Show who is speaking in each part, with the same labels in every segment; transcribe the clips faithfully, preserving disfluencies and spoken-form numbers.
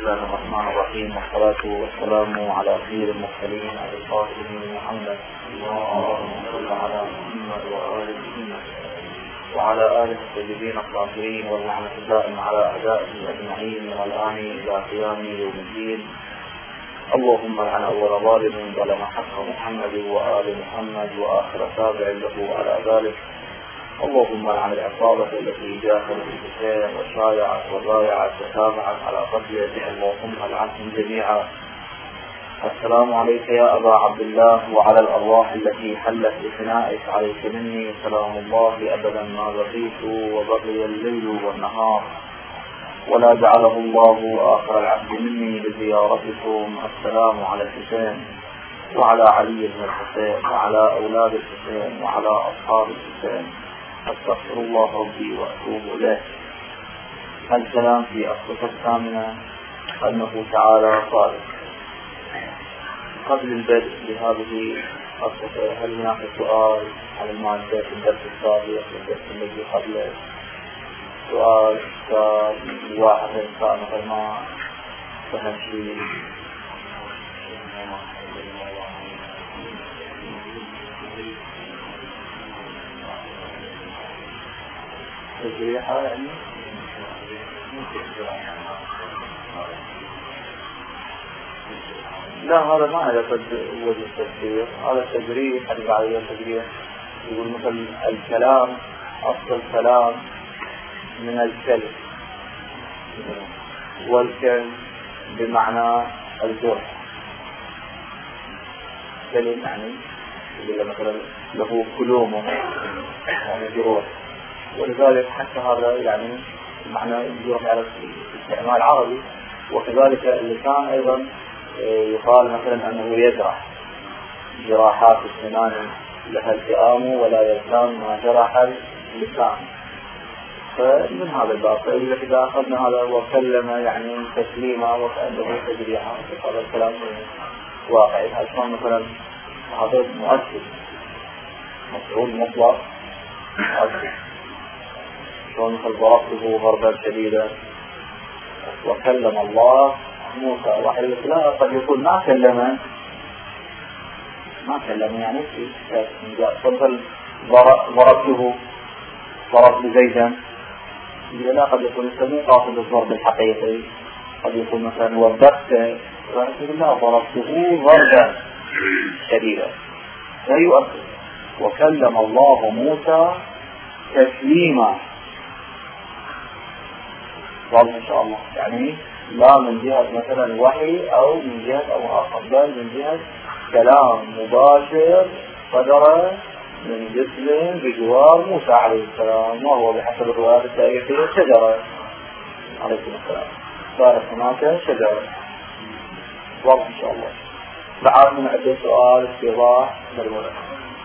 Speaker 1: الله الرحمن الرحيم، والصلاة والسلام على خير المرسلين أبي القاسم محمد اللهم صل على محمد وآل محمد وعلى آله الطيبين الطاهرين، واللعنة الدائمة على أعدائهم أجمعين من الآن إلى قيام يوم الدين. اللهم لعن أول ظالم ظلم حق محمد وآل محمد وآخر تابع له على ذلك. اللهم لعن العصابة التي جاهدت الحسين وشايعت وبايعت وتابعت على قتله، اللهم لعنهم جميعا. السلام عليك يا أبا عبد الله وعلى الأرواح التي حلت بفنائك، عليك مني سلام الله أبدا ما بقيت وبقي الليل والنهار، ولا جعله الله آخر العبد مني بزيارتكم. السلام على الحسين وعلى علي بن الحسين وعلى أولاد الحسين وعلى أصحاب الحسين. أستغفر الله ربي وأتوب إليه. الكلام في الصفة الثامنة أنه تعالى قال. قبل البدء بهذه الصفة هل هناك سؤال على المادة في الدرس السابق والدرس الذي قبله؟ سؤال كان واحد إنسان مثل ما فهم شيء تجريحة يعني لا، هذا ما هذا وجه التفسير، هذا تجريح اللي عليه تجريح. يقول مثل الكلام أصل الكلام من الكلم، والكلم بمعنى الجرح. كلم يعني يقول مثلا له كلومه يعني جروح، ولذلك حتى هذا يعني معنى الجرح على الاستعمال عربي. وكذلك اللسان أيضا يقال مثلا أنه يجرح، جراحات السنان لها التئام ولا يلتام ما جرح اللسان. فمن هذا الباب إذا أخذنا هذا وكلم يعني تسليما وكأنه تجريحا، هذا الكلام واقعي. هذا مثلا هذا مؤكد مفعول مطلق مؤكد، شلون مثل ضربته ضربا شديدا وكلم الله موسى. واحد يقول لا، قد يقول ما كلم ما كلم يعني مثل ضربته ضربت زيدا. لا، قد يكون السميع قاصد الضرب الحقيقي، قد يكون مثلا وبخته، ولكن لا، ضربته ضربا شديدا. لا يؤكد وكلم الله موسى تسليما. واضح ان شاء الله، يعني لا من جهة مثلا وحي او من جهة او اخر، بل من جهة كلام مباشر صدر من جسم بجوار موسى عليه السلام، وهو بحسب الروايات التاريخية شجرة عليه السلام، صارت هناك شجرة. واضح ان شاء الله. بعد من عدة سؤال استيضاح بالورق.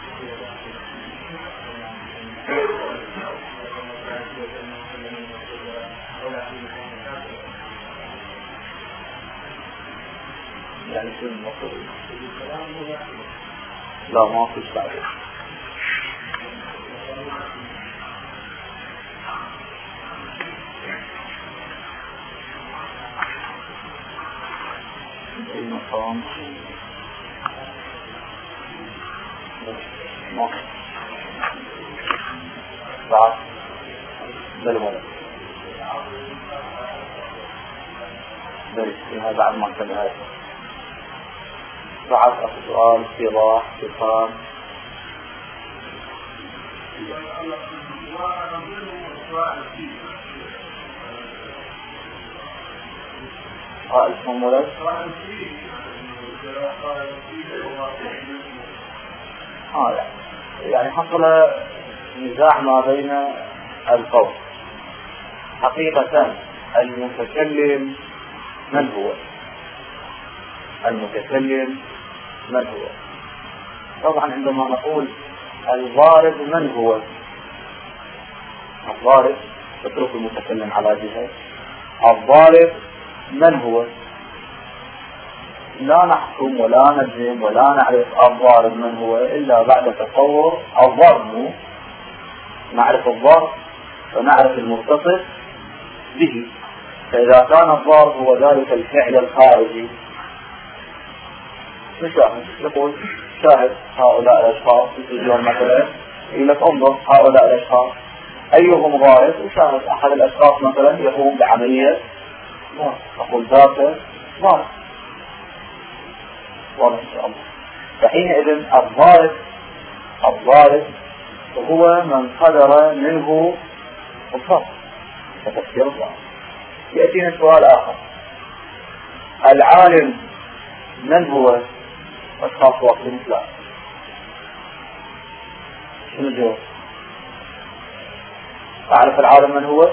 Speaker 1: يعني شو المقصود؟ لا، ما فيش تعريف. المقام ما بعد بالولد بل بعد ما انتبهت. بعد أخذ سؤال استيضاح استفهام. قائل اسم ولد آه يعني حصل نزاع ما بين القوم. حقيقة المتكلم من هو؟ المتكلم من هو؟ طبعا عندما نقول الضارب من هو؟ الضارب تترك المتكلم على جهة. الضارب من هو؟ لا نحكم ولا نجزم ولا نعرف الضارب من هو إلا بعد تطور الضرب. نعرف الضرب فنعرف المتصف به، فإذا كان الضار هو ذلك الفعل الخارجي نشاهد، يقول شاهد هؤلاء الأشخاص يجون مثلا يقول لك انظر هؤلاء الأشخاص أيهم ضارب، وشاهد أحد الأشخاص مثلا يقوم بعملية ضار، أقول ذاته ضار، واضح إن شاء الله. فحينئذ الضارب الضارب هو من قدر منه الضرب وتفسير الضرب. يأتينا سؤال آخر، العالم من هو؟ أشخاص وقت مثله شنو الجواب؟ أعرف العالم من هو؟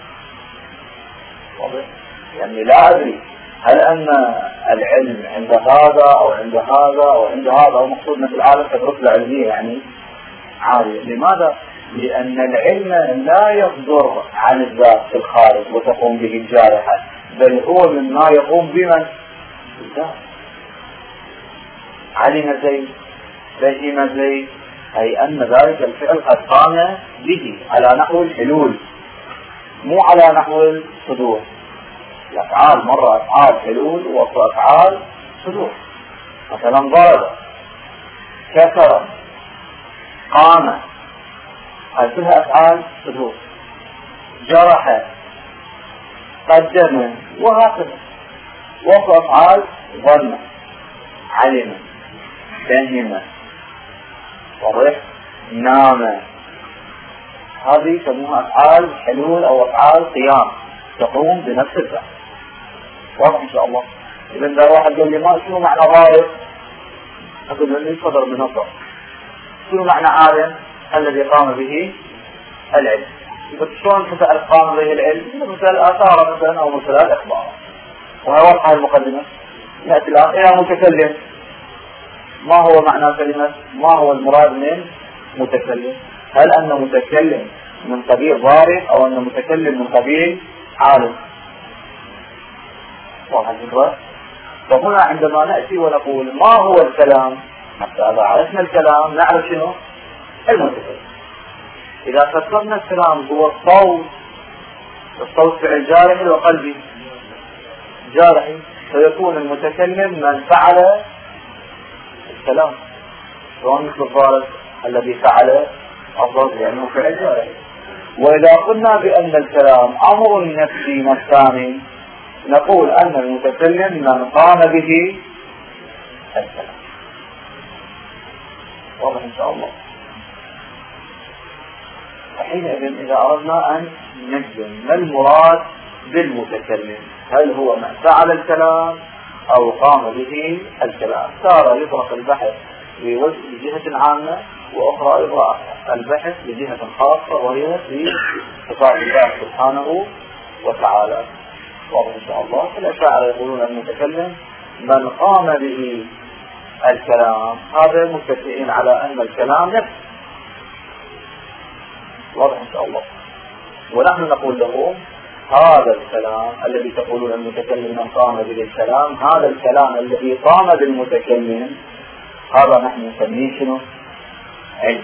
Speaker 1: واضح؟ يعني لا أدري هل أن العلم عند هذا أو عند هذا أو عند هذا، أو مقصودنا في العالم كرتبة علمية يعني عالية. لماذا؟ لأن العلم لا يصدر عن الذات في الخارج وتقوم به الجارحة، بل هو مما يقوم بمن؟ الذات. علم زيد، فهم زيد، أي أن ذلك الفعل قد قام به على نحو الحلول مو على نحو الصدور. الأفعال مرة أفعال حلول وأفعال صدور. مثلا ضرب، كسر، قام، هذه كلها أفعال صدور. جرح، قدم، وهكذا. وفي أفعال ظن، علم، فهم، واضح، نام، هذه يسموها أفعال حلول أو أفعال قيام تقوم بنفس الفعل. واضح إن شاء الله. إذا إذا واحد قال لي ما شنو معنى ضارب؟ أقول له صدر من الضرب. شنو معنى عالم؟ الذي قام به العلم. يقول شلون مثل قام به العلم؟ مثل آثار مثلا أو مثل الأخبار. وهي واضحة المقدمة. يأتي الآن إلى متكلم. ما هو معنى كلمة؟ ما هو المراد من متكلم؟ هل أن متكلم من قبيل ضارب أو أن متكلم من قبيل عالم؟ واضح الفكرة؟ فهنا عندما نأتي ونقول ما هو الكلام، حتى إذا عرفنا الكلام نعرف شنو المتكلم. إذا فسرنا الكلام هو الصوت، الصوت فعل جارحي وقلبي جارحي، فيكون المتكلم من فعل الكلام، سواء مثل الضارب الذي فعل الضرب لأنه فعل جارحي. وإذا قلنا بأن الكلام أمر نفسي نفساني، نقول أن المتكلم من قام به الكلام. واضح إن شاء الله. حينئذ إذا أردنا أن نجزم ما المراد بالمتكلم، هل هو من فعل الكلام أو قام به الكلام؟ صار يطرق البحث بجهة عامة، وأخرى يطرق البحث بجهة خاصة وهي في صفات الله سبحانه وتعالى. واضح إن شاء الله. الأشاعرة يقولون المتكلم من قام به الكلام، هذا متفقين على أن الكلام نفسه. واضح إن شاء الله. ونحن نقول لهم هذا الكلام الذي تقولون المتكلم من قام به الكلام، هذا الكلام الذي قام بالمتكلم هذا نحن نسميه شنو؟ علم.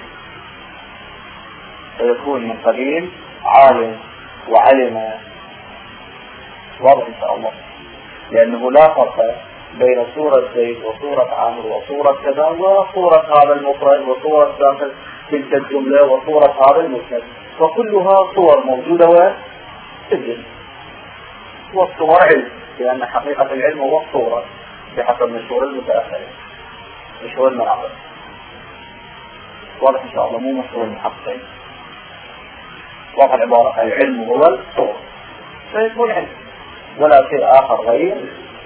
Speaker 1: فيكون من قبيل عالم وعلم. واضح إن شاء الله. لأنه لا فرق بين صورة زيد وصورة عامر وصورة كذا وصورة هذا المفرد وصورة داخل تلك الجملة وصورة هذا المسند، فكلها صور موجودة وتجد. والصور علم، لأن حقيقة العلم هو الصورة بحسب مشهور المتأخرين، مشهور المنعقد. واضح إن شاء الله، مو مشهور المحققين. واضح العبارة، العلم هو الصورة فيكون علم ولا شيء آخر غير.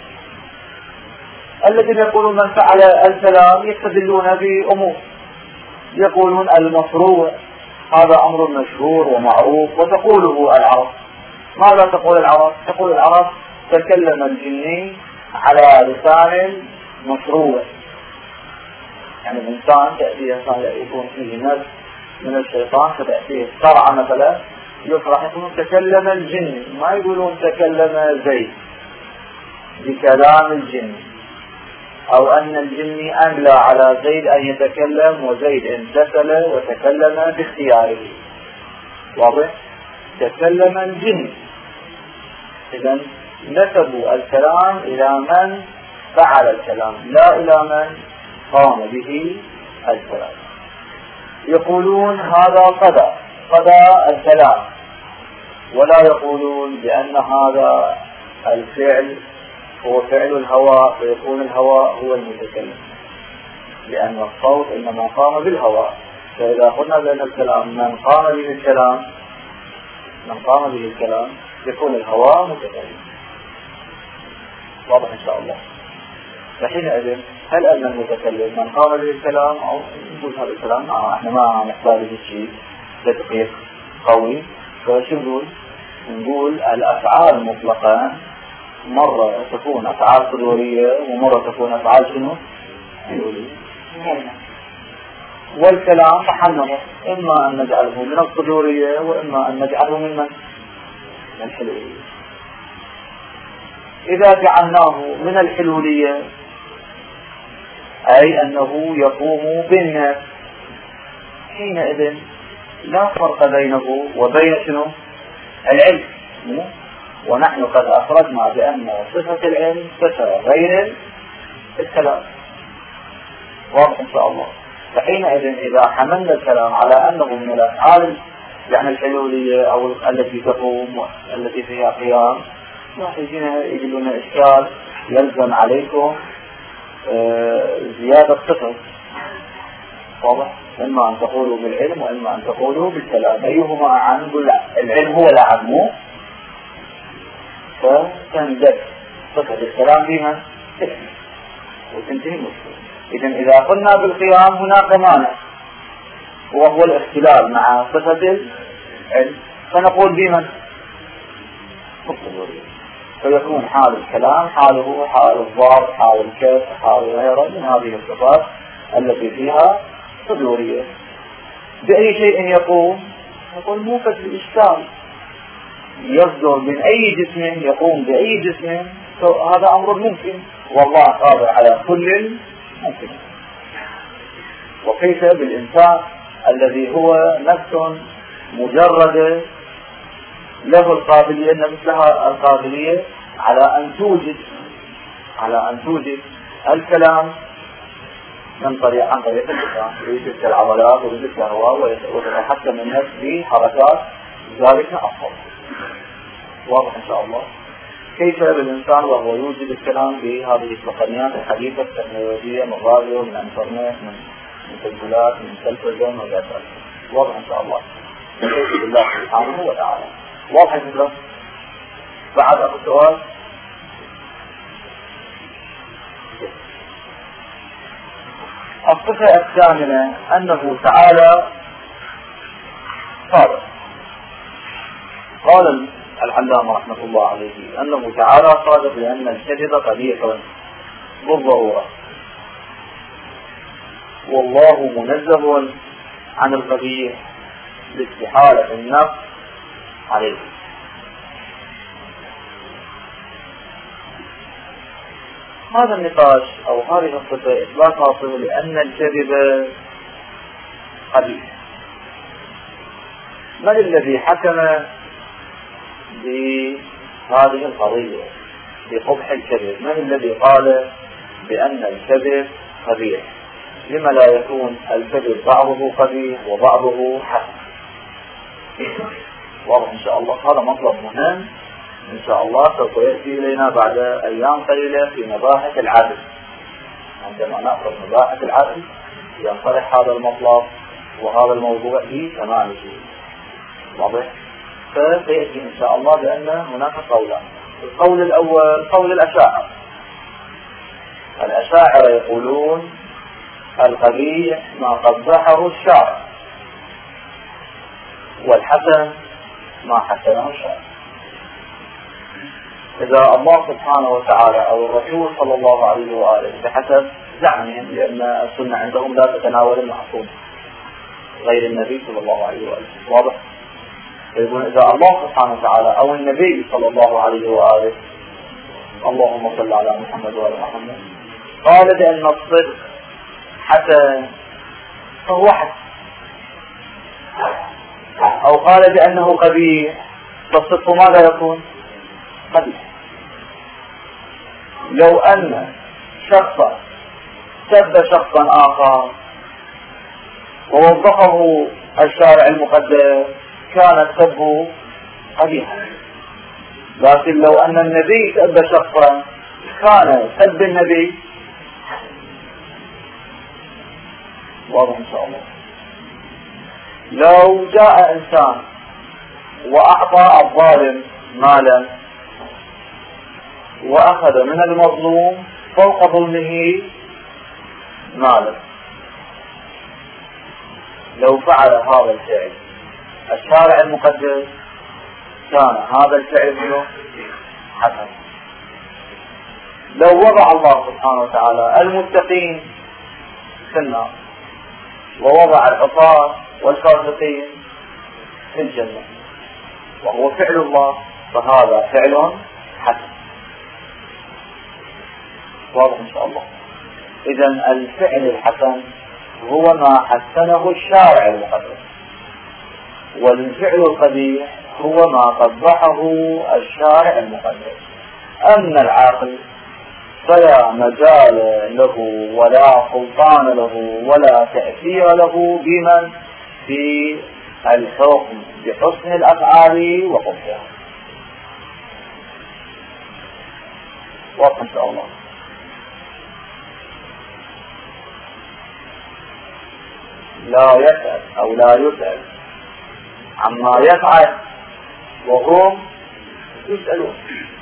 Speaker 1: الذين يقولون من فعل الكلام يستدلون بأمور، يقولون المشروع هذا أمر مشهور ومعروف وتقوله العرب. ماذا تقول العرب؟ تقول العرب تكلم الجني على لسان مشروع. يعني الإنسان تأتيه إنسان يكون فيه نفس من الشيطان فتأتيه الصرع مثلا يفرح يقولون تكلم الجن، ما يقولون تكلم زيد بكلام الجن، أو أن الجن أملى على زيد أن يتكلم وزيد امتثل وتكلم باختياره. واضح؟ تكلم الجن إذا نسبوا الكلام إلى من فعل الكلام لا إلى من قام به الكلام. يقولون هذا قضى قضى الكلام، ولا يقولون بأن هذا الفعل هو فعل الهواء، فيكون الهواء هو المتكلم، لأن الصوت إنما قام بالهواء. فإذا قلنا بأن الكلام من قام به الكلام من قام به الكلام يكون الهواء متكلم. واضح إن شاء الله. فحينئذ هل أن المتكلم من قام به الكلام، أو نقول هذا الكلام احنا ما نحتاج شيء تدقيق قوي، فشو نقول؟ نقول الأفعال مطلقا مرة تكون أفعال قدورية ومرة تكون أفعال شنو؟ حلولية. والكلام محنمه، إما أن نجعله من القدورية وإما أن نجعله من من؟ من الحلولية. إذا جعلناه من الحلولية أي أنه يقوم بالناس، حينئذ لا فرق بينه وبين شنو؟ العلم. ونحن قد أخرجنا بأن صفة العلم صفة غير الكلام. واضح إن شاء الله. فحينئذ إذا حملنا الكلام على أنه من الأفعال يعني الحلولية أو التي تقوم التي فيها قيام، راح يجينا يجينا إشكال يلزم عليكم آه زيادة صفة. واضح؟ إما أن تقولوا بالعلم وإما أن تقولوا بالكلام، أيهما عن العلم هو الأعم، فتندد صفة الكلام بما وتنتهي المشكلة. إذن إذا قلنا بالقيام هناك مانع وهو الاختلال مع صفة العلم، فنقول بمن؟ فيكون حال الكلام حاله حال الضرب، حال الكف، حال غيره من هذه الصفات التي فيها صدورية. بأي شيء يقوم؟ نقول موقف الإشكال يصدر من أي جسم يقوم بأي جسم، هذا أمر ممكن، والله قادر على كل ممكن. وكيف بالإنسان الذي هو نفس مجرد له القابلية مثلها القابلية على أن توجد على أن توجد الكلام من طريق عن طريق اللسان، ويجد العضلات ويجد الهواء ويتحكم النفس بحركات ذلك أفضل. واضح إن شاء الله. كيف بالإنسان وهو يوجد الكلام بهذه التقنيات الحديثة التكنولوجية من راديو من انترنت من تسجيلات من تلفزيون وغير ذلك. واضح إن شاء الله. كيف بالله سبحانه وتعالى. واضح الفكرة؟ بعد أبو سؤال. الصفة الثامنة أنه تعالى صادق. قال العلامة رحمة الله عليه أنه تعالى صادق لأن الكذب قبيح بالضرورة، والله منزه عن القبيح لاستحالة النقص عليه. هذا النقاش أو هذه الصفة إثباتها صفة لأن الكذب قبيح. من الذي حكم بهذه القضية بقبح الكذب؟ من الذي قال بأن الكذب قبيح؟ لما لا يكون الكذب بعضه قبيح وبعضه حسن؟ واضح إن شاء الله. هذا مطلب مهم إن شاء الله سوف يأتي إلينا بعد أيام قليلة في مباحث العدل. عندما نأخذ مباحث العدل ينطرح هذا المطلب وهذا الموضوع في تمامه. واضح؟ فسيأتي إن شاء الله بأن هناك قولان. القول الأول قول الأشاعرة. الأشاعرة يقولون القبيح ما قبحه الشارع، والحسن ما حسنه الشارع. إذا الله سبحانه وتعالى أو الرسول صلى الله عليه وآله بحسب زعمهم، لأن السنة عندهم لا تتناول المعصوم غير النبي صلى الله عليه وآله. واضح؟ يقول إذا الله سبحانه وتعالى أو النبي صلى الله عليه وآله، اللهم صل على محمد وعلى محمد، قال بأن الصدق حسن فهو حسن، أو قال بأنه قبيح فالصدق ماذا يكون؟ قبيح. لو أن شخصا سب شخصا آخر ووضحه الشارع المقدس كان سبه قبيحا، لكن لو أن النبي سب شخصا كان سب النبي واضح إن شاء الله. لو جاء إنسان وأعطى الظالم مالا وأخذ من المظلوم فوق ظلمه مالا، لو فعل هذا الفعل الشارع المقدس كان هذا الفعل منه حسن. لو وضع الله سبحانه وتعالى المتقين في النار ووضع العصاة والفاسقين في الجنة وهو فعل الله فهذا فعل حسن. واضح إن شاء الله. إذن الفعل الحسن هو ما حسنه الشارع المقدس، والفعل القبيح هو ما قبحه الشارع المقدس. أما العاقل فلا مجال له ولا سلطان له ولا تأثير له بمن في الحكم بحسن الأفعال وقبحها. واضح إن شاء الله. لا يسأل أو لا يسأل عما يفعل وهم يسألون،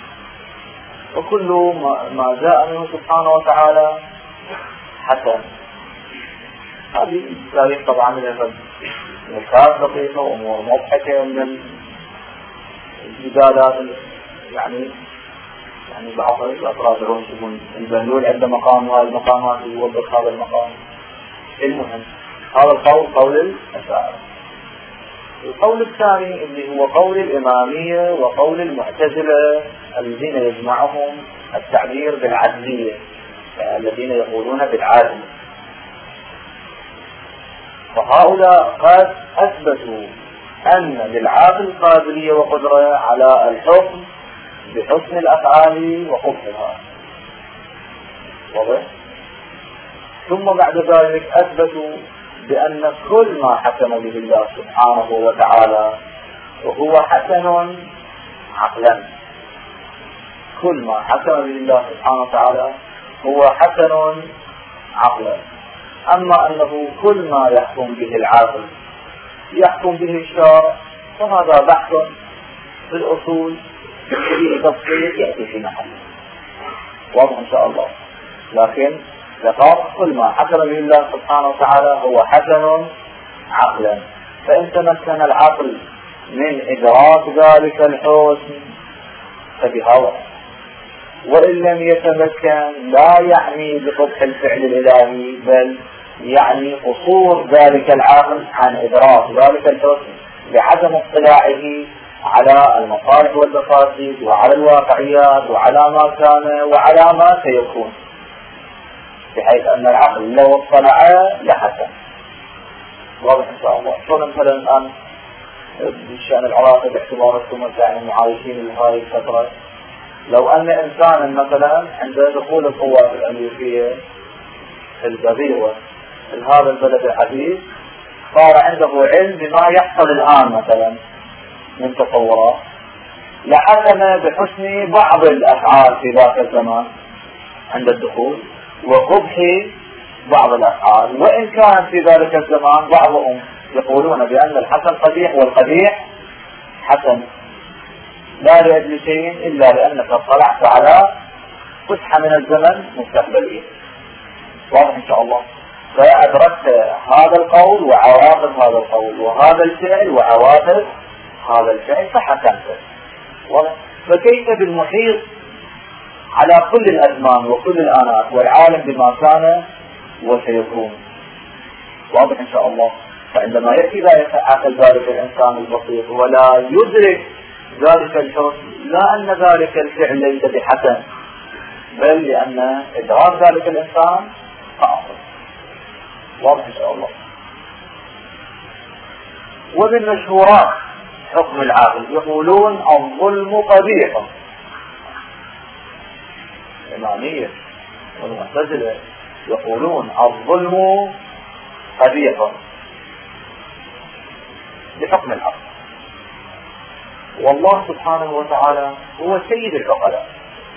Speaker 1: وكل ما جاء منه سبحانه وتعالى حسن. هذه تاريخ طبعا من نكات دقيقة وأمور مضحكة من الجدالات، يعني يعني بعض الأفراد يقولون البهلول عند مقام وهذا المقامات يوضح هذا المقام. المهم هذا القول قول الأشاعرة. القول الثاني اللي هو قول الإمامية وقول المعتزلة الذين يجمعهم التعبير بالعدلية، الذين يقولون بالعدل. فهؤلاء قد أثبتوا أن للعاقل قابلية وقدرة على الحكم بحسن الأفعال وقبحها. واضح؟ ثم بعد ذلك أثبتوا بأن كل ما حكم به الله سبحانه وتعالى وهو حسن عقلا، كل ما حكم به الله سبحانه وتعالى هو حسن عقلا. أما أنه كل ما يحكم به العاقل يحكم به الشارع فهذا بحث في الأصول في تفصيل يأتي في محله. واضح إن شاء الله. لكن لقد كل ما حكم به الله سبحانه وتعالى هو حسن عقلا، فإن تمكن العقل من إدراك ذلك الحسن فبها، وإن لم يتمكن لا يعني بقبح الفعل الإلهي، بل يعني قصور ذلك العقل عن إدراك ذلك الحسن بعدم اطلاعه على المصالح والمفاسد وعلى الواقعيات وعلى ما كان وعلى ما سيكون، بحيث أن العقل لو اطلع لحسن. واضح إن شاء الله. شلون مثلا الآن بشأن العلاقة باعتباركم يعني معايشين لهذه الفترة، لو أن إنسانا مثلا عند دخول القوات الأمريكية في الجزيرة في هذا البلد الحديث صار عنده علم بما يحصل الآن مثلا من تطورات، لحكم بحسن بعض الأفعال في ذاك الزمان عند الدخول وقبح بعض الأفعال، وإن كان في ذلك الزمان بعضهم يقولون بأن الحسن قبيح والقبيح حسن، لا لأجل شيء إلا لأنك اطلعت على فتحة من الزمن مستقبلية. واضح إن شاء الله. فأدركت هذا القول وعواقب هذا القول وهذا الفعل وعواقب هذا الفعل فحكمت. فكيف بالمحيط على كل الأزمان وكل الآنات والعالم بما كان وسيكون. واضح إن شاء الله. فعندما يأتي لا يتعاقل ذلك الإنسان البسيط ولا يدرك ذلك الحسن، لا أن ذلك الفعل ليس بحسن، بل لأن إدراك ذلك الإنسان خاطئ. واضح إن شاء الله. ومن مشهورات حكم العاقل يقولون الظلم قبيح المعتزلة يقولون الظلم قبيح بحكم العقل، والله سبحانه وتعالى هو سيد العقلاء،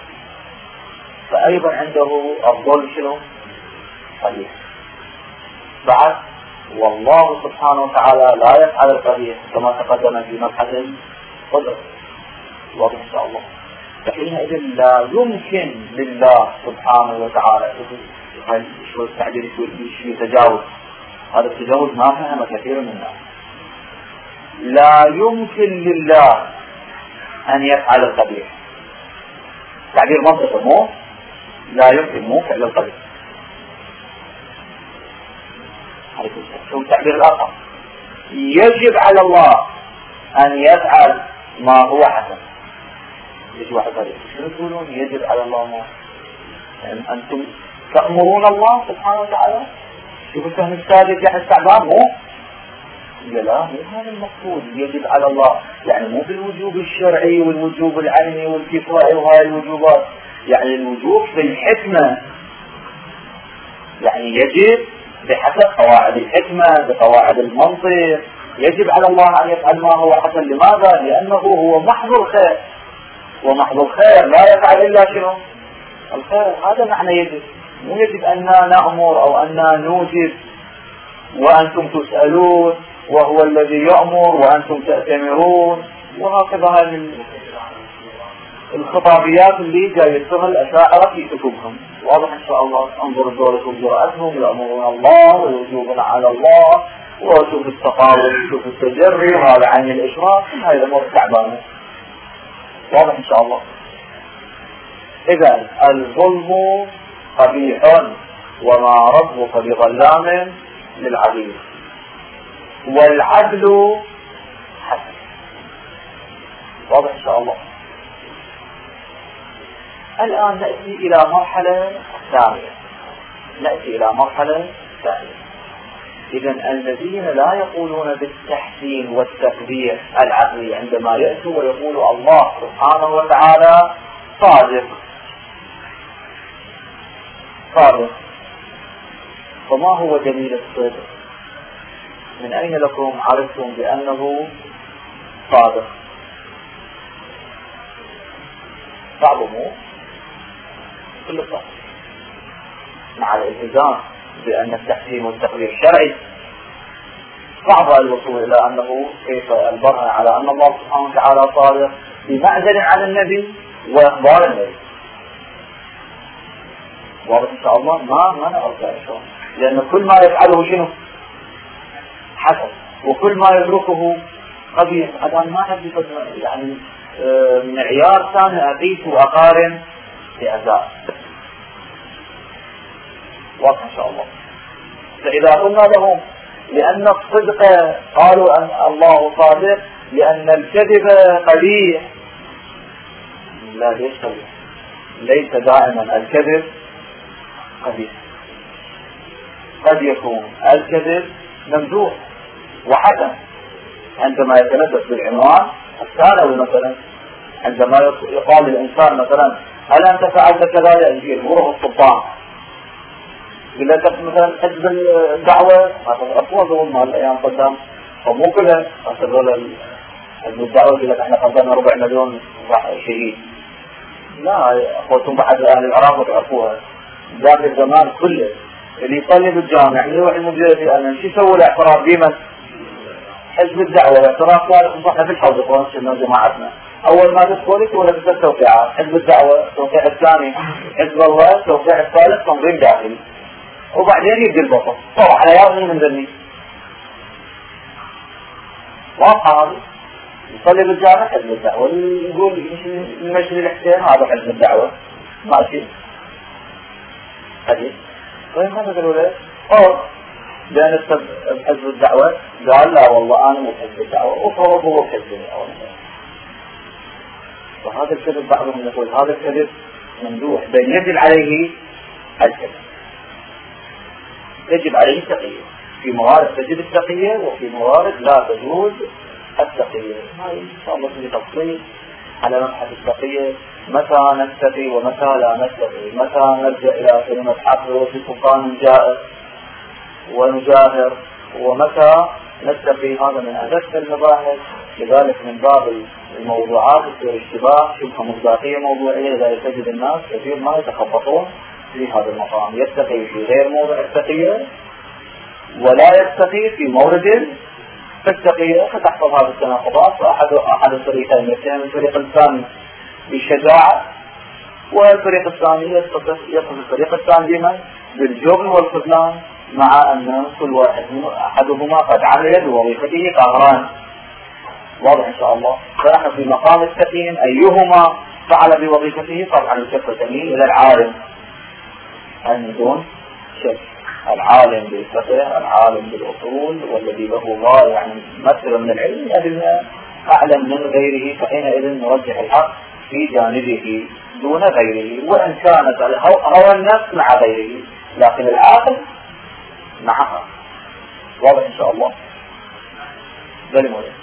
Speaker 1: فأيضا عنده الظلم شنو؟ قبيح. بعد والله سبحانه وتعالى لا يفعل القبيح كما تقدم في مبحث القدر، واضح إن شاء الله. فحينئذ لا يمكن لله سبحانه وتعالى، شو التعبير يتجاوز، هذا التجاوز ما فهم كثير من الناس. لا يمكن لله أن يفعل القبيح، تعبير منطقي مو لا يمكن مو فعل القبيح. شو التعبير الآخر؟ يجب على الله أن يفعل ما هو حسن. يجب على الله. شنو تقولون يجب على الله ما؟ يعني أنتم تأمرون الله سبحانه وتعالى؟ شوفوا الفهم السابق يا الثعبان مو؟ لا هذا المقصود يجب على الله، يعني مو بالوجوب الشرعي والوجوب العلمي والكفائي وهاي الوجوبات، يعني الوجوب بالحكمة، يعني يجب بحسب قواعد الحكمة بقواعد المنطق. يجب على الله أن يفعل ما هو حسن. لماذا؟ لأنه هو محض الخير، ومحض الخير لا يفعل إلا شنو؟ الخير. هذا معنى يجب، مو يجب أننا نأمر أو أننا نوجب وأنتم تسألون وهو الذي يأمر وأنتم تأتمرون، وهكذا هذه الخطابيات اللي جاي يصير الأشاعرة في كتبهم. واضح إن شاء الله. انظر دوركم جرأتهم، يأمرون الله ويوجبون على الله، وشوف التقاوم شوف التجري، وهذا عن الإشراك، هاي الأمور تعبانة. واضح إن شاء الله. إذا الظلم قبيح وما ربك بظلام للعبيد، والعدل حسن. واضح إن شاء الله. الآن نأتي إلى مرحلة ثانية نأتي إلى مرحلة ثانية إذن الذين لا يقولون بالتحسين والتقبيح العقلي عندما يأتوا ويقولوا الله سبحانه وتعالى صادق صادق فما هو دليل الصدق؟ من أين لكم عرفتم بأنه صادق؟ تعلموا كل صادق مع الالتزام بأن التحسين والتقبيح شرعي. صعب الوصول إلى أنه كيف البرهن على أن الله سبحانه وتعالى صادق بمعزل عن النبي وإخبار النبي. واضح إن شاء الله. ما ما نعرف إن شاء الله، لأن كل ما يفعله شنو؟ حسن، وكل ما يتركه قبيح. الآن ما عندي يعني معيار ثاني أقيس وأقارن بأداء. واضح إن شاء الله. فإذا قلنا لهم لأن الصدق قالوا أن الله صادق لأن الكذب قبيح، لا ليش قبيح؟ ليس دائما الكذب قبيح، قد يكون الكذب ممدوح وحسن عندما يتلبس بالعنوان الثانوي. مثلا عندما يقال للإنسان مثلا هل أنت فعلت كذا، يجبره السلطان يقول لك مثلا حزب الدعوة أفضل ما الأيام قدام، فمو كلها أصدقوا حزب الدعوة يقول لك احنا قدمنا ربع مليون شهيد. لا أخوتهم بعد أهل العراق وتعرفوها ذاك الزمان كله اللي يصلي بالجامع يروح المدير في أمن شو يسوي الاعتراف بمن؟ حزب الدعوة. الاعتراف صار نصحنا في الحوض قوانسنا جماعتنا. أول ما تدخلك ولا تبدأ توقيعات حزب الدعوة، توقيع الثاني حزب الله، توقيع الثالث تنظيم داخلي، وبعدين يبدي البطل طبعا على يارني من ذني. واضحة هذه. يصلي بالجامع حزب الدعوة، يقول المشي للحسين هذا حزب الدعوة ماشي حديث. طيب ماذا قالوا له؟ أو لأن حزب الدعوة قال لا والله أنا مو حزب الدعوة وفرض هو حزب الدعوة. وهذا الكذب بعضهم يقول هذا الكذب ممدوح بل يجب عليه الكذب، يجب عليه التقية. في موارد تجب التقية وفي موارد لا تجوز التقية. هاي إن شاء الله في تفصيل على مبحث التقية متى نستفي ومتى لا نستفي، متى نلجأ إلى كلمة حق وفي سلطان جائر ونجاهر، ومتى نستفي. هذا من أدق المباحث. لذلك من باب الموضوعات تصير اشتباه شبه مصداقية موضوعية، لذلك تجد الناس كثير ما يتخبطون في هذا المقام، يستقي في غير موضع التقية ولا يستقي في مورد التقية، فتحصل هذه التناقضات. فأحد أحد الفريقين يتهم الفريق الثاني بالشجاعة، والفريق الثاني يصف الفريق الثاني بمن؟ بالجبن والخذلان، مع أن كل واحد أحدهما قد عمل بوظيفته قهران. واضح إن شاء الله. فنحن في مقام التقييم أيهما فعل بوظيفته طبعا الكفة تميل إلى العالم أن دون شك، العالم بالفقه، العالم بالأصول، والذي له غاية يعني مثل من العلم أدنى أعلم من غيره، فحينئذ نرجح الحق في جانبه دون غيره، وإن كانت هوى النفس مع غيره، لكن العاقل معها. واضح إن شاء الله. ذلك مهم.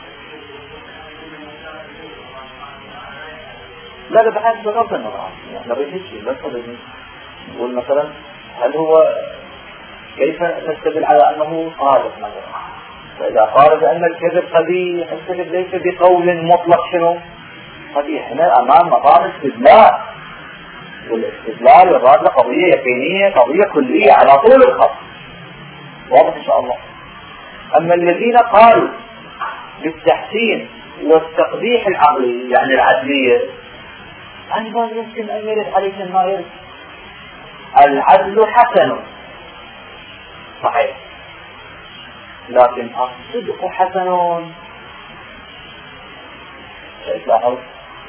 Speaker 1: لا ده بحاجة بغض النظر، يعني نريد شيء بس نريد نقول مثلا هل هو كيف نستدل على أنه صادق مثلا؟ فإذا قال بأن الكذب قبيح، الكذب ليس بقول مطلق شنو قبيح، هنا أمام مقام استدلال، والاستدلال يراد قضية يقينية، قضية كلية على طول الخط. واضح إن شاء الله. أما الذين قالوا بالتحسين والتقبيح العقلي يعني العدلية، أنا ما يمكن أن يرد عليك ما يرد. العدل حسن صحيح، لكن الصدق حسن. لاحظ،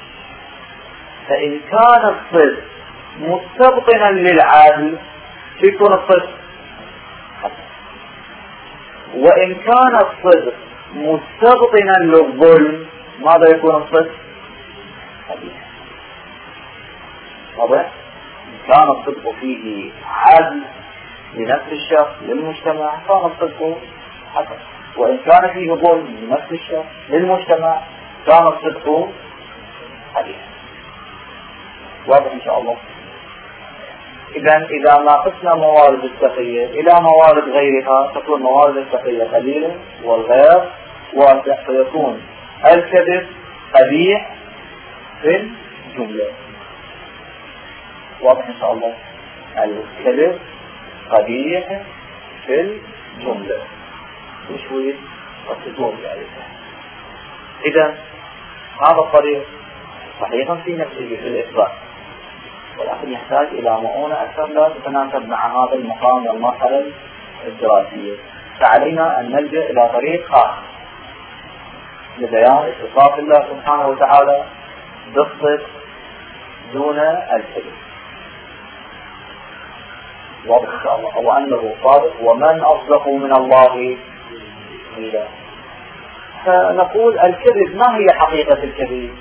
Speaker 1: فإن كان الصدق مستبطنا للعدل يكون الصدق حسن، وإن كان الصدق مستبطنا للظلم ماذا يكون الصدق؟ قبيح. واضح؟ إن كان الصدق فيه عدل لنفس الشخص للمجتمع كان الصدق حسن، وإن كان فيه ظلم لنفس الشخص للمجتمع كان الصدق قبيح. واضح إن شاء الله. إذا إذا ناقصنا موارد التقية إلى موارد غيرها تكون موارد التقية قليلة والغير واسع، فيكون الكذب قبيح في الجملة. واضح إن شاء الله. الكذب قبيح في الجملة وشوية وتدور ذلك. إذا هذا الطريق صحيحا في نفسه في الإثبات، ولكن يحتاج إلى مؤونة أكثر لا تتناسب مع هذا المقام والمرحلة الدراسية. فعلينا أن نلجأ إلى طريق خاص لبيان اتصاف الله سبحانه وتعالى بالصدق دون الكذب. واضح إن شاء الله. وأنه صادق، ومن أصدق من الله قيلا. فنقول الكذب ما هي حقيقة الكذب؟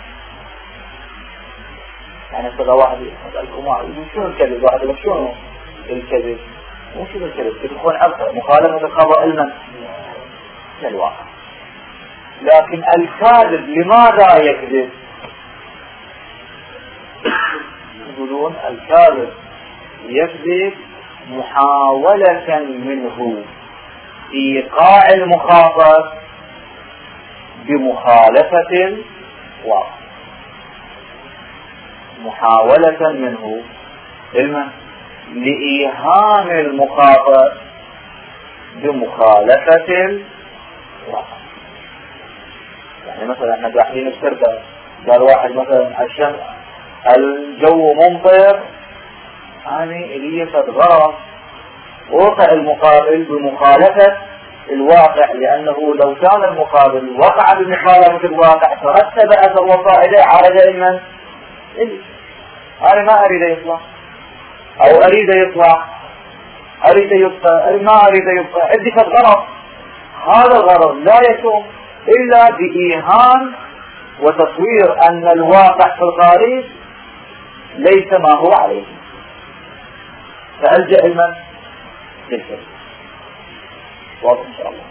Speaker 1: يعني إذا واحد يسألكم يقول شنو الكذب؟ واحد يقول شنو الكذب؟ مو شنو الكذب؟ تكون أكثر مخالفة الخبر علما للواقع. لكن الكاذب لماذا يكذب؟ يقولون الكاذب يكذب محاولة منه إيقاع المخاطر بمخالفة الواقع، محاولة منه علما لإيهام المخاطر بمخالفة الواقع. يعني مثلا احنا قاعدين بسردة، قال واحد مثلا الشمس الجو ممطر، يعني اللي قد غرق، وقع المقابل بمخالفة الواقع، لأنه لو كان المقابل وقع بمخالفة الواقع ترتب أثر وفائدة عرض علما. أنا ما أريد يطلع، أو أريد يطلع، أريد يبقى، ما أريد يبقى، عندي قد غرض. هذا الغرض لا يكون إلا بإيهام وتصوير أن الواقع في الخارج ليس ما هو عليه، فألجأ المن للكذب. واضح إن شاء الله.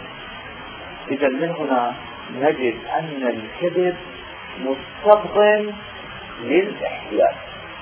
Speaker 1: إذا من هنا نجد أن الكذب مستبطن للاحتياج.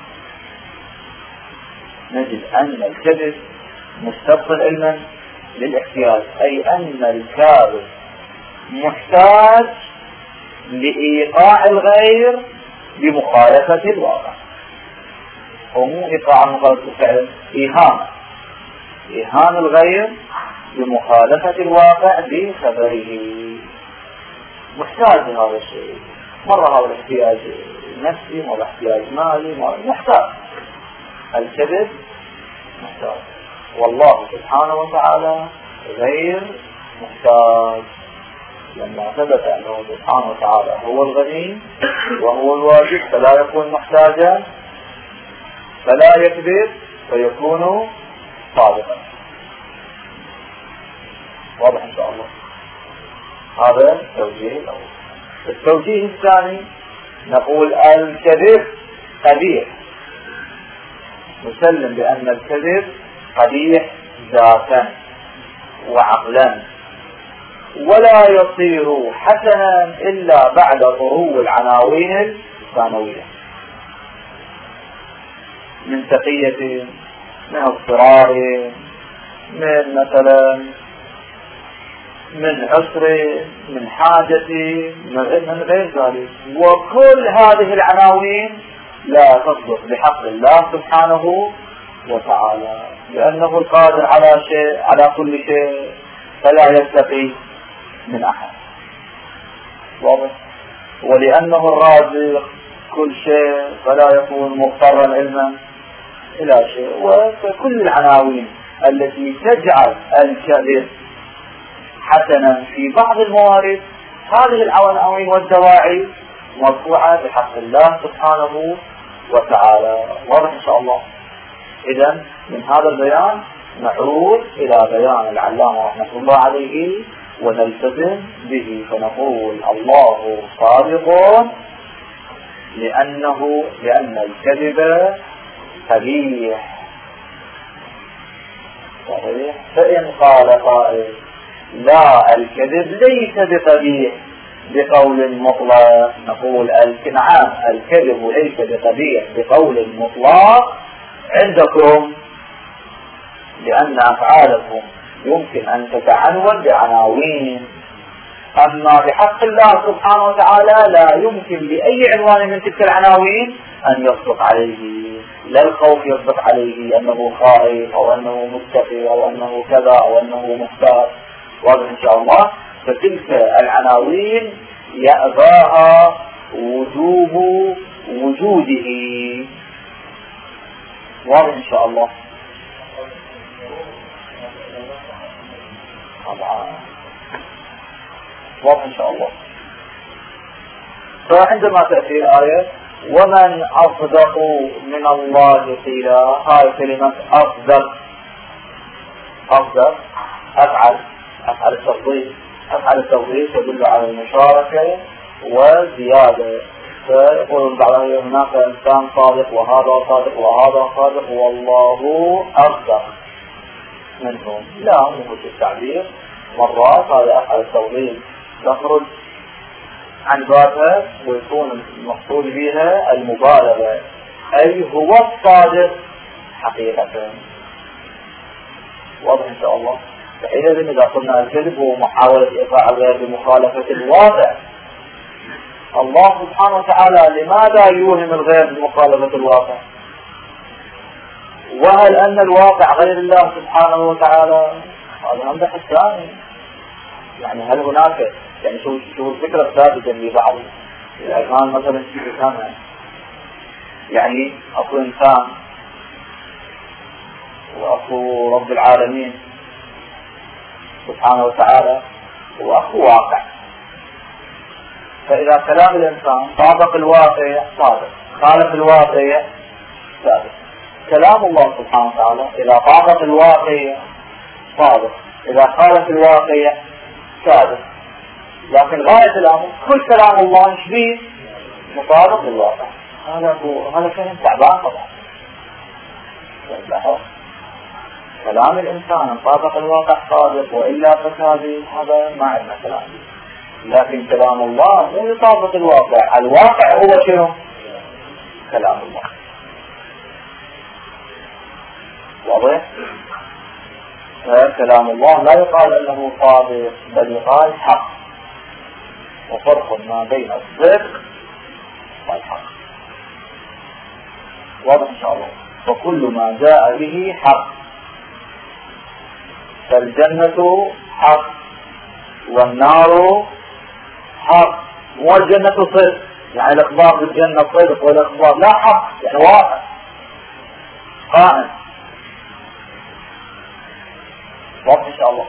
Speaker 1: نجد أن الكذب مستبطن علما للاحتياج، أي أن الكاذب محتاج لإيقاع الغير بمخالفة الواقع، ومو إيقاع مخالفة الفعل، إيهام إيهام الغير بمخالفة الواقع بخبره، محتاج هذا الشيء. مرة هذا الاحتياج نفسي، مرة احتياج مالي، مرة محتاج. الكذب محتاج، والله سبحانه وتعالى غير محتاج، لما ثبت أنه سبحانه وتعالى هو الغني وهو الواجب فلا يكون محتاجا، فلا يكذب فيكون صادقا. واضح إن شاء الله؟ هذا التوجيه الأول. التوجيه الثاني نقول الكذب قبيح، نسلم بأن الكذب قبيح ذاتا وعقلا، ولا يصير حسنا إلا بعد ظهور العناوين الثانوية من تقية، من اضطرار، من مثلا من عسر، من حاجة، من غير ذلك. وكل هذه العناوين لا تصدق بحق الله سبحانه وتعالى، لأنه القادر على شيء، على كل شيء، فلا يستقي من أحد. واضح؟ ولأنه الرازق كل شيء فلا يكون مضطرا علما إلى شيء. وكل العناوين التي تجعل الكذب حسنا في بعض الموارد، هذه العناوين والدواعي مرفوعة بحق الله سبحانه وتعالى. واضح إن شاء الله؟ إذن من هذا البيان نعود إلى بيان العلامة رحمة الله عليه ونلتزم به، فنقول الله صادق لأنه لأن الكذب قبيح. صحيح؟ فإن قال قائل لا الكذب ليس بقبيح بقول مطلق، نقول نعم الكذب ليس بقبيح بقول مطلق عندكم، لأن أفعالكم يمكن أن تتعنون بعناوين، أما بحق الله سبحانه وتعالى لا يمكن بأي عنوان من تلك العناوين أن يصدق عليه. لا الخوف يصدق عليه أنه خائف أو أنه متقي أو أنه كذا أو أنه مختار. واضح إن شاء الله؟ فتلك العناوين يأباها وجوب وجوده. واضح إن شاء الله؟ طبعا واضح إن شاء الله. فعندما تأتي الآية ومن أصدق من الله قيلا، هاي كلمة أصدق، أصدق أفعل أفعل التفضيل، أفعل التفضيل تدل على المشاركة وزيادة. فيقول بعضهم هناك إنسان صادق وهذا صادق وهذا صادق والله أصدق منهم. لا، مو هذا التعبير. مرات هذا أفعل التفضيل تخرج عن بابها ويكون المقصود بها المبالغة، أي هو الصادق حقيقة. واضح إن شاء الله؟ فإذا إذا قلنا الكذب هو محاولة إيقاع الغير بمخالفة الواقع، الله سبحانه وتعالى لماذا يوهم الغير بمخالفة الواقع؟ وهل أن الواقع غير الله سبحانه وتعالى؟ هذا أمر حساني. يعني هل هناك يعني شو شو الفكرة الثابتة لبعض الأذهان مثلا في كلامها، يعني أكو إنسان وأكو رب العالمين سبحانه وتعالى وأكو واقع. فإذا كلام الإنسان طابق الواقع صادق، خالف الواقع ثابت. كلام الله سبحانه وتعالى إذا طابق الواقع صادق، إذا خالف الواقع ثابت. لكن غاية الأمر كل كلام الله شبيه مطابق للواقع. هذا هو هذا فهم تعبان طبعا. كلام الإنسان مطابق الواقع صادق وإلا فكاذب، هذا ما عندنا كلام. لكن كلام الله لا يطابق الواقع. الواقع هو شنو؟ كلام الله. واضح؟ كلام الله لا يقال أنه صادق بل يقال حق، وفرق ما بين الصدق والحق. واضح إن شاء الله؟ فكل ما جاء به حق، فالجنة حق والنار حق، والجنة صدق، يعني الإخبار بالجنة صدق والإخبار لا حق، يعني واقع قائم. واضح إن شاء الله؟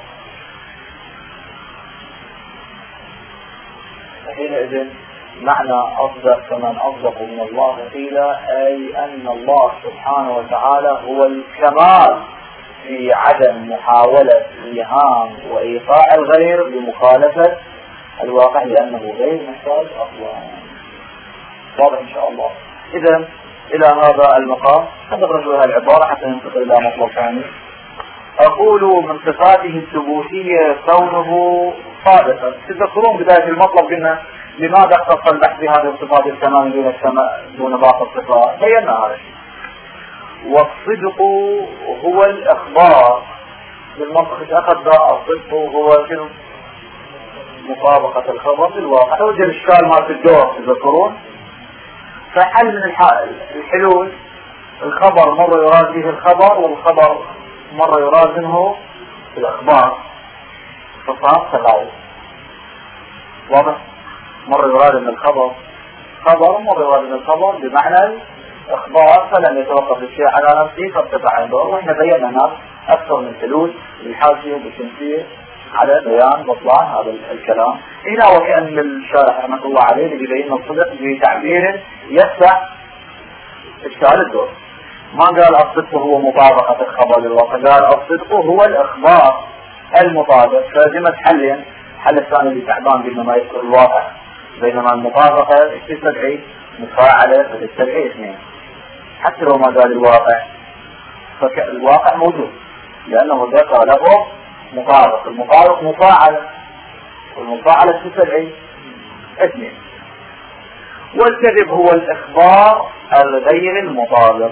Speaker 1: حينئذ معنى أصدق فمن أصدق من الله قيلا، أي أن الله سبحانه وتعالى هو الكمال في عدم محاولة إيهام وإيقاع الغير بمخالفة الواقع، لأنه غير محتاج أصلا. واضح إن شاء الله؟ إذا إلى هذا المقام نخرج لها العبارة حتى ننتقل إلى مطلب ثاني. أقول من صفاته الثبوتية كونه صادقا. تذكرون بداية المطلب قلنا لماذا اختص البحث بهذه الصفات الثمان دون السماء دون باقي الصفات؟ بينا هذا الشيء. والصدق هو الإخبار بالمنطق أخذ الصدق هو شنو؟ مطابقة الخبر بالواقع. وجه الإشكال ما في الجواب تذكرون؟ فحل من الحلول الخبر مرة يراد به الخبر، والخبر مرة يراد منه الأخبار، فصار تغاير. واضح؟ مرة يراد من الخبر خبر، ومرة يراد من الخبر بمعنى الأخبار، فلم يتوقف الشيء على نفسه فارتفع عنده. وإحنا بينا هناك أكثر من حلول بالحاشية وبالشمسية على بيان بطلان هذا الكلام. هنا وكأن الشارح رحمة الله عليه يبين الصدق بتعبير يسع إشكال الدور. ما قال الصدق هو مطابقة الخبر للواقع، قال الصدق هو الإخبار المطابق. فلزمت حلين، الحل الثاني اللي تعبان قلنا ما يذكر الواقع، بينما المطابقة تستدعي مفاعلة فتستدعي اثنين. حتى لو ما قال الواقع فالواقع موجود لأنه ذكر له مطابق، المطابق مفاعلة، والمفاعلة تستدعي اثنين. والكذب هو الإخبار الغير المطابق.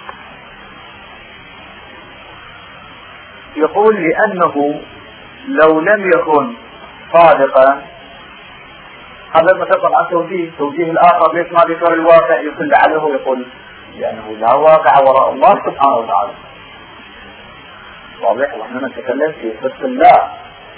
Speaker 1: يقول لأنه لو لم يكن صادقا، هذا مثلا طبعا توجيه توجيه الآخر ليش ما ذكر الواقع يدل عليه، يقول لأنه لا واقع وراء الله سبحانه وتعالى. واضح؟ ونحن نتكلم في صدق الله،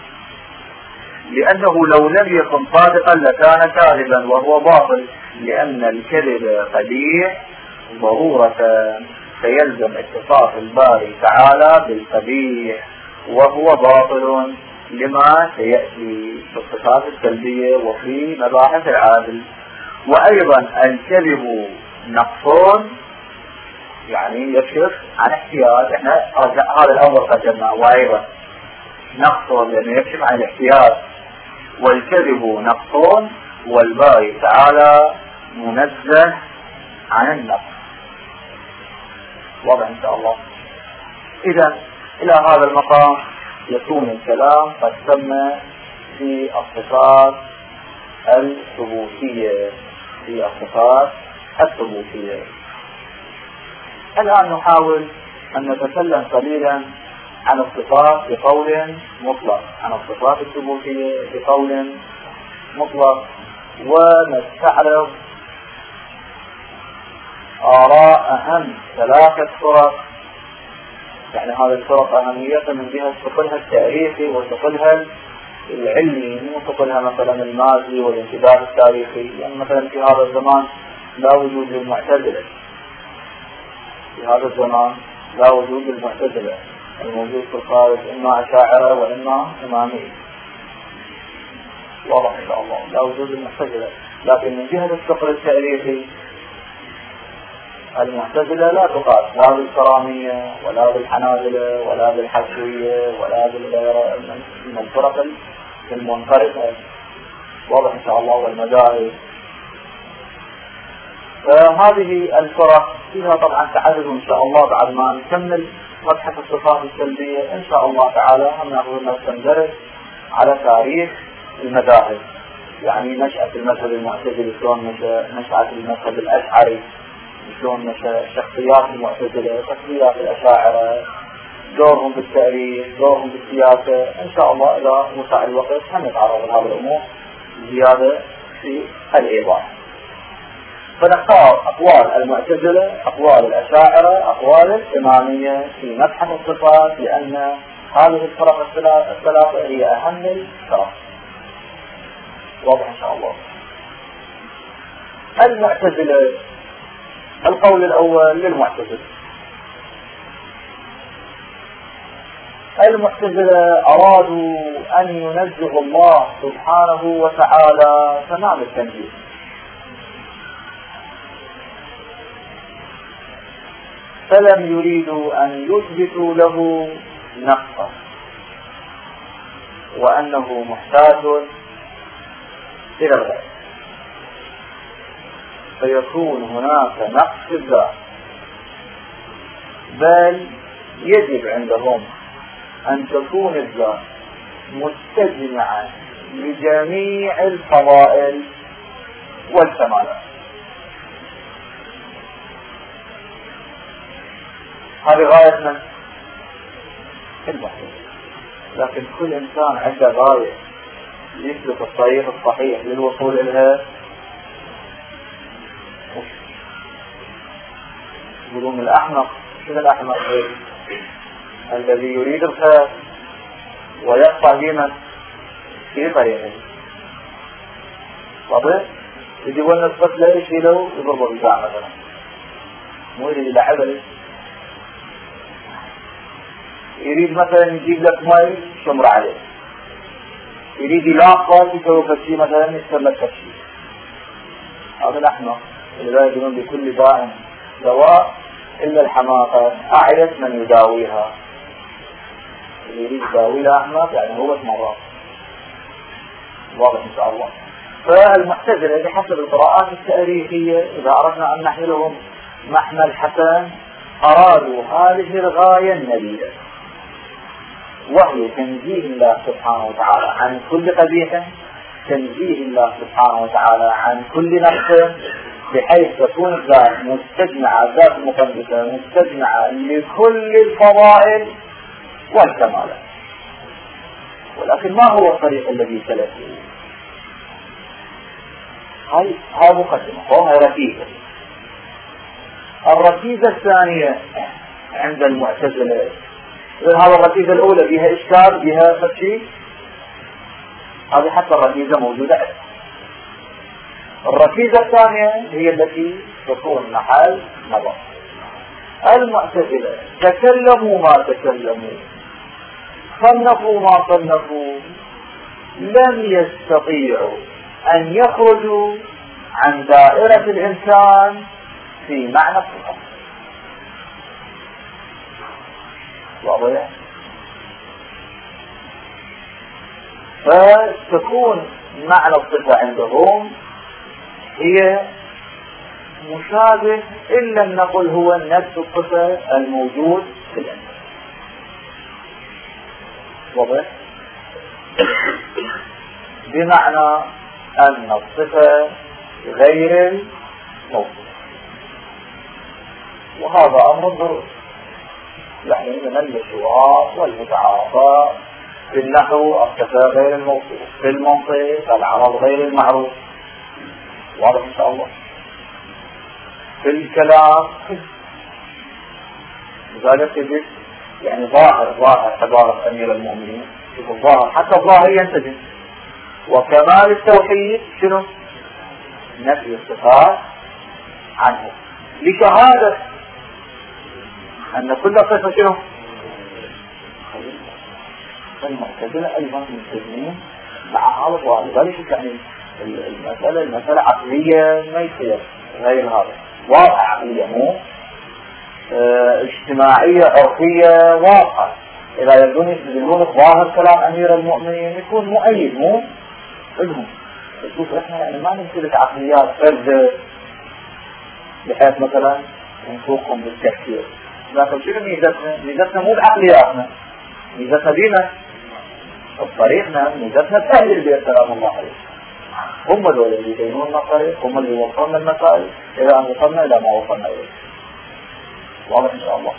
Speaker 1: لأنه لو لم يكن صادقا لكان كاذبا وهو باطل، لأن الكذب قبيح ضرورة، فيلزم اتصاف الباري تعالى بالقبيح وهو باطل لما سيأتي في الصفات السلبية وفي مباحث العادل. وأيضا الكذب نقص، يعني يكشف عن احتياج، احنا هذا الأمر قدمناه. وأيضا نقص لأنه يكشف عن الاحتياج، والكذب نقص والباري تعالى منزه عن النقص. واضح إن شاء الله؟ إذا إلى هذا المقام يكون الكلام قد تم في الصفات الثبوتية في الصفات الثبوتية. الآن نحاول أن نتكلم قليلا عن الصفات بقول مطلق، عن الصفات الثبوتية بقول مطلق، ونستعرض آراء أهم ثلاثة فرق. يعني هذه الفرق أهمية من جهة ثقلها التاريخي وثقلها العلمي، مو ثقلها مثلا الماضي والانتباه التاريخي. يعني مثلا في هذا الزمان لا وجود للمعتزلة، في هذا الزمان لا وجود للمعتزلة، الموجود في الخارج إما أشاعرة وإما إمامية. واضح إن شاء الله؟ لا وجود للمعتزلة. لكن من جهة الثقل التاريخي المعتزلة لا تقاس لا بالكرامية ولا بالحنابلة ولا بالحشوية ولا بالغير من الفرق المنفرقة. واضح إن شاء الله؟ والمذاهب. فهذه الفرق فيها طبعا تعدد إن شاء الله بعد ما نكمل مبحث الصفات السلبية إن شاء الله تعالى. هم نقول نستندرس على تاريخ المذاهب، يعني نشأة المذهب المعتزلي، شلون نشأة المذهب الأشعري، شلون شخصيات المعتزلة، شخصيات الأشاعرة، دورهم بالتاريخ، دورهم بالسياسة. إن شاء الله إذا وسع الوقت هنتعرض لهذه الأمور زيادة في الإيضاح. فنختار أقوال المعتزلة، أقوال الأشاعرة، أقوال الإمامية في مبحث الصفات، لأن هذه الفرق الثلاثة هي أهم الفرق. واضح إن شاء الله. المعتزلة، القول الأول للمعتزلة. المعتزلة أرادوا أن ينزه الله سبحانه وتعالى تمام التنزيه، فلم يريدوا أن يثبتوا له نقصا وأنه محتاج إلى الغير، فيكون هناك نقص في الذات، بل يجب عندهم أن تكون الذات مستجمعة لجميع الفضائل والكمالات. هذه غايتنا في البحث، لكن كل إنسان عنده غاية يسلك الطريق الصحيح للوصول إليها. يقولون الأحمق، شنو الأحمق؟ الذي يريد الخير ويقطع بما في طريقه. طبعا يجي يقول نسبة لا يشيله يضربه بالباع مثلا، مو يريد يلعبه، يريد مثلا يجيب لك ماء شمر عليه، يريد يلاقى يسوي كشي مثلا يستمر كشي. هذا الأحمق. ولذلك يقولون بكل داء دواء إلا الحماقة أعيت من يداويها. اللي يريد يداوي الأحمق يعني هو مرة. واضح إن شاء الله. فالمعتزلة بحسب القراءات التاريخية إذا أردنا أن نحملهم محمل حسن أرادوا هذه الغاية النبيلة، وهي تنزيه الله سبحانه وتعالى عن كل قبيح، تنزيه الله سبحانه وتعالى عن كل نقص، بحيث تكون الذات مستجمعة، الذات مقدسة مستجمعة لكل الفضائل والكمالات. ولكن ما هو الطريق الذي سلكه؟ هاي هاي مقدمة، وهي ركيزة. الركيزة الثانية عند المعتزلة، هذا الركيزة الأولى فيها إشكال، فيها فتشي، هذه حتى الركيزة موجودة عندها. الركيزة الثانية هي التي تكون محل نظر. المعتزلة تكلموا ما تكلموا، صنفوا ما صنفوا، لم يستطيعوا أن يخرجوا عن دائرة الإنسان في معنى الصفة. واضح؟ فتكون معنى الصفة عندهم هي مشابه إن لم نقل هو نفس الصفة الموجود في الإنسان. واضح؟ بمعنى أن الصفة غير الموصوف، وهذا أمر ضروري. يعني من المشروعات والمتعاطى في النحو الصفة غير الموصوف، في المنطق العرض غير المعروف. واضح إن شاء الله. في الكلام لذلك يجب يعني ظاهر ظاهر عبارة أمير المؤمنين، شوف الظاهر حتى الظاهر ينتبه. وكمال التوحيد شنو؟ نفي الصفات عنه، لشهادة أن كل صفة شنو؟ المعتزلة أيضا ملتزمين مع هذا الظاهر. لذلك يعني المسألة المسألة عقلية ما يصير غير هذا، واقع عقلية مو اه اجتماعية عرفية واقع. إذا يبدون يستدلون ظاهر كلام أمير المؤمنين يكون مؤيد مو لهم. شوف احنا يعني ما نمتلك عقليات فرد بحيث مثلا نسوقهم بالتفكير، لكن شنو ميزتنا؟ ميزتنا مو بعقلياتنا، ميزتنا بينا بطريقنا، ميزتنا بأهل البيت سلام الله عليه. هم دول اللي يبينون الطريق، هم اللي يوصلنا المسائل إلى أن وصلنا إلى ما وصلنا إليه. واضح إن شاء الله.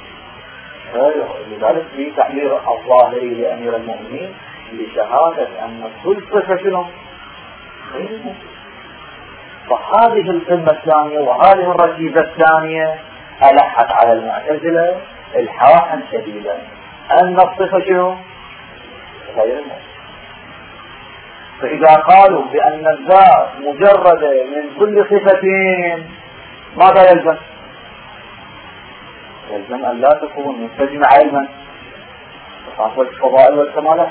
Speaker 1: لذلك في تعبير الظاهري لأمير المؤمنين لشهادة أن كل صفة شنو؟ غير موجود. فهذه القمة الثانية وهذه الركيزة الثانية ألحت على المعتزلة إلحاحا شديدا أن الصفة شنو؟ غير موجود. فإذا قالوا بأن الذات مجردة من كل صفتين ماذا يلزم؟ يلزم أن لا تكون مستجمع علما خاصة الفضائل والكمالات.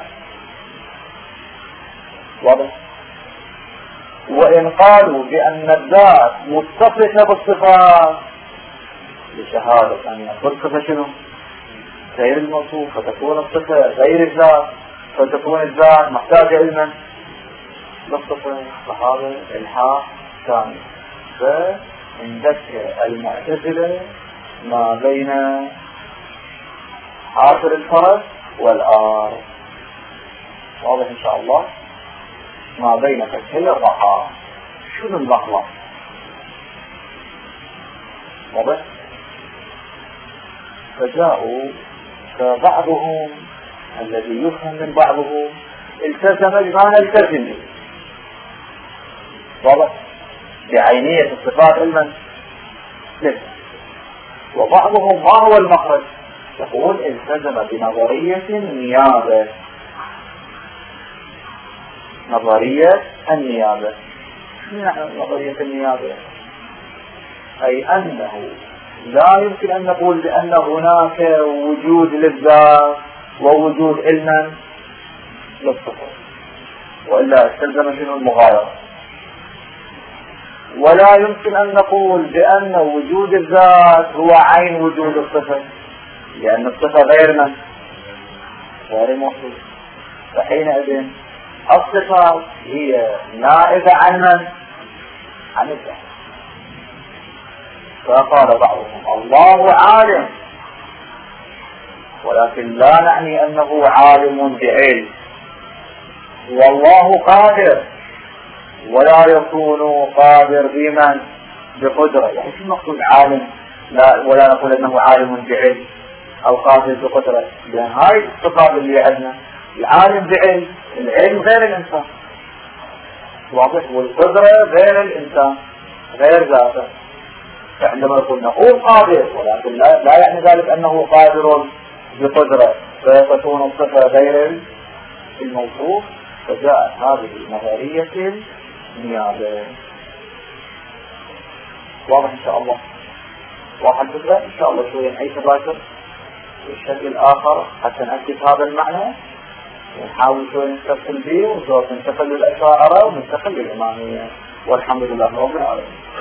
Speaker 1: واضح؟ وإن قالوا بأن الذات متصفة بالصفات لشهادة أن كل صفة شنو؟ غير الموصوف، فتكون الصفة غير الذات، فتكون الذات محتاجة علما بالصفة. فهذا إلحاح ثاني. فعندك المعتزلة ما بين حاصل الفرس والآر. واضح إن شاء الله. ما بين فتحي الرحى. شنو اللحظة؟ واضح. فجاءوا فبعضهم الذي يفهم من بعضهم التزم بما نلتزم به. واضح. بعينية الصفات علما لسه. وبعضهم ما هو المخرج؟ يقول التزم بنظرية النيابة. نظرية النيابة. يعني نظرية النيابة أي أنه لا يمكن أن نقول بأن هناك وجود للذات ووجود علما للصفة، وإلا استلزم شنو المغايرة. ولا يمكن أن نقول بأن وجود الذات هو عين وجود الصفة، لأن الصفة غير من غير موصوف. فحينئذ الصفات هي نائبة عن من؟ عن الذات. فقال بعضهم الله عالم، ولكن لا نعني أنه عالم بعلم. والله قادر، ولا يكون قادر بمن؟ بقدرة. يعني شو المقصود عالم؟ لا ولا نقول أنه عالم بعلم أو قادر بقدرة، لأن هاي الصفات اللي عندنا. العالم بعلم، العلم غير الإنسان. واضح. والقدرة غير الإنسان، غير ذاته. فعندما نقول نقول قادر، ولكن لا, لا يعني ذلك أنه قادر بقدرة، فيكون الصفة غير الموصوف. فجاءت هذه نظرية النيابة. واضح إن شاء الله. واحد فكرة إن شاء الله شوية نعيش الراجل بالشكل الآخر حتى نأكد هذا المعنى، ونحاول شوية نستقل به، وزوج ننتقل للأشاعرة وننتقل للإمامية. والحمد لله رب العالمين.